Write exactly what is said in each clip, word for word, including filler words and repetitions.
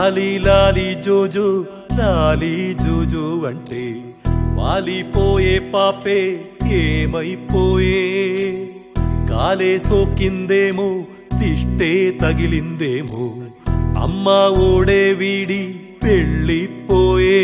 లాలి లాలి జోజో లాలి జోజో అంటే వాలిపోయే పాపే ఏమైపోయే కాలే సోకిందేమో తిష్టే తగిలిందేమో అమ్మా ఓడే వీడి వెళ్ళిపోయే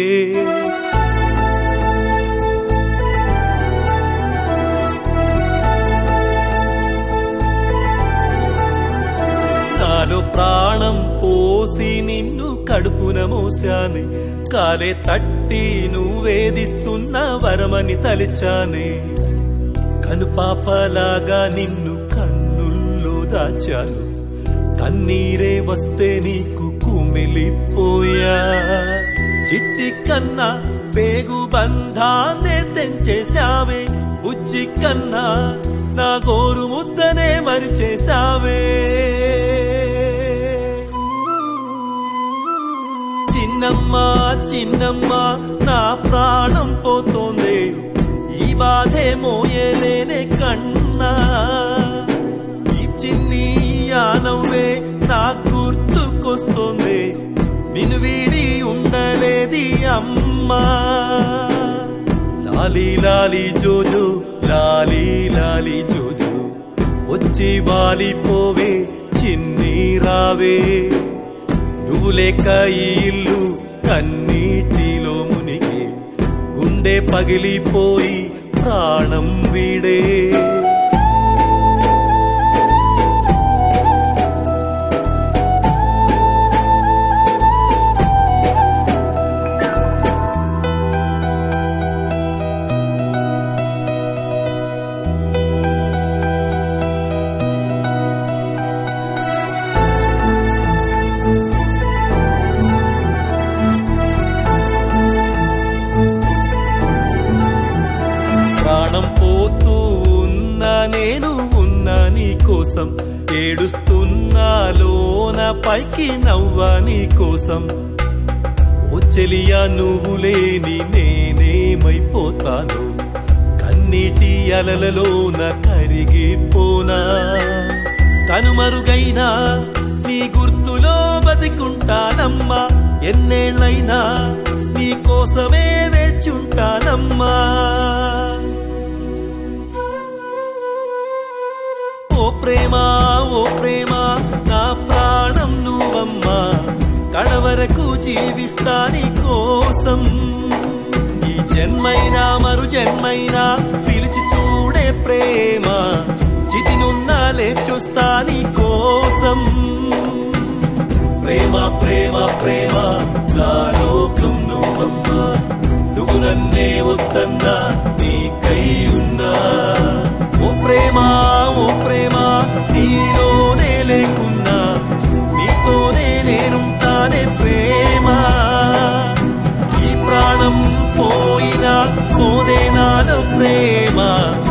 నాలో ప్రాణం పోసి నిన్ను కడుపున మోసానే కాలే తట్టి నువ్వేదిస్తున్న వరమని తలిచానే కనుపాపలాగా నిన్ను కన్నుల్లో దాచాను కన్నీరే వస్తే నీకు కుమిలిపోయా చిట్టి కన్నా పేగు బంధాన్నే తెంచేశావే బుజ్జి కన్నా నా గోరు ముద్దనే మరిచేశావే చిన్నమ్మా చిన్నమ్మా నా ప్రాణం పోతోంది ఈ బాధే మోయలేనే కన్నా ఈ చిన్ని ఆనవే నా గుర్తుకొస్తోంది నిన్ను వీడి ఉండలేది అమ్మా లాలి లాలి జోజో లాలి లాలి జోజో వచ్చి వాలిపోవే చిన్ని రావే నువ్వు లేక ఈ ఇల్లు కన్నీటిలో మునిగే గుండె పగిలిపోయి ప్రాణం వీడే ప్రాణం పోతూ ఉన్నా నేను ఉన్నా నీ కోసం ఏడుస్తున్నా లోన పైకి నవ్వా నీ కోసం ఓ చెలియా నువ్వు లేని నేనేమైపోతాను కన్నీటి అలలలోన కరిగిపోనా కనుమరుగైనా నీ గుర్తులో బతికుంటానమ్మా ఎన్నేళ్ళైనా నీ కోసమే వేచుంటానమ్మా ఓ ప్రేమ ఓ ప్రేమ నా ప్రాణం నువ్వమ్మా కడవరకు జీవిస్తా నీ కోసం ఈ జన్మైనా మరు జన్మైనా పిలిచి చూడే ప్రేమ చితినున్నా లేచొస్తా నీ కోసం ప్రేమ ప్రేమ ప్రేమ నా లోకం నువ్వమ్మా నువ్వు నన్నే వద్దన్నా నీకై ఉన్నా ఓ ప్రేమ ఓ ప్రేమ నీలోనే లేకున్నా నీతోనే నేనుంటానే ప్రేమ ఈ ప్రాణం పోయినా కోదే నాలో ప్రేమ